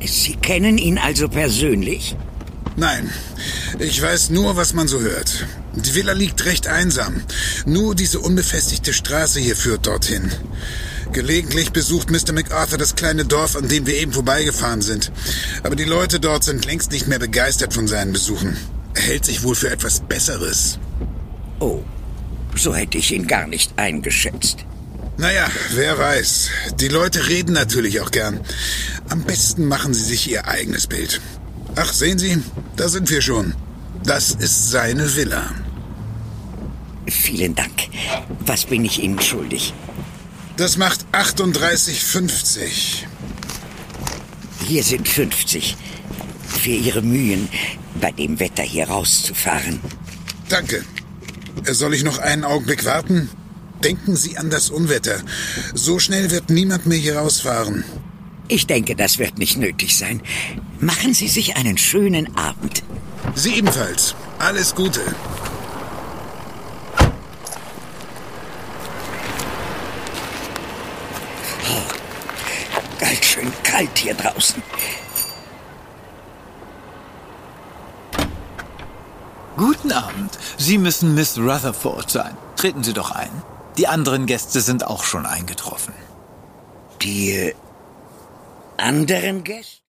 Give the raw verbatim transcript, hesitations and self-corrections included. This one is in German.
Sie kennen ihn also persönlich? Nein, ich weiß nur, was man so hört. Die Villa liegt recht einsam. Nur diese unbefestigte Straße hier führt dorthin. Gelegentlich besucht Mister MacArthur das kleine Dorf, an dem wir eben vorbeigefahren sind. Aber die Leute dort sind längst nicht mehr begeistert von seinen Besuchen. Er hält sich wohl für etwas Besseres. Oh, so hätte ich ihn gar nicht eingeschätzt. Naja, wer weiß. Die Leute reden natürlich auch gern. Am besten machen sie sich ihr eigenes Bild. Ach, sehen Sie, da sind wir schon. Das ist seine Villa. Vielen Dank. Was bin ich Ihnen schuldig? Das macht achtunddreißig fünfzig. Hier sind fünfzig. Für Ihre Mühen, bei dem Wetter hier rauszufahren. Danke. Soll ich noch einen Augenblick warten? Denken Sie an das Unwetter. So schnell wird niemand mehr hier rausfahren. Ich denke, das wird nicht nötig sein. Machen Sie sich einen schönen Abend. Sie ebenfalls. Alles Gute. Oh, ganz schön kalt hier draußen. Guten Abend. Sie müssen Miss Rutherford sein. Treten Sie doch ein. Die anderen Gäste sind auch schon eingetroffen. Die anderen Gäste?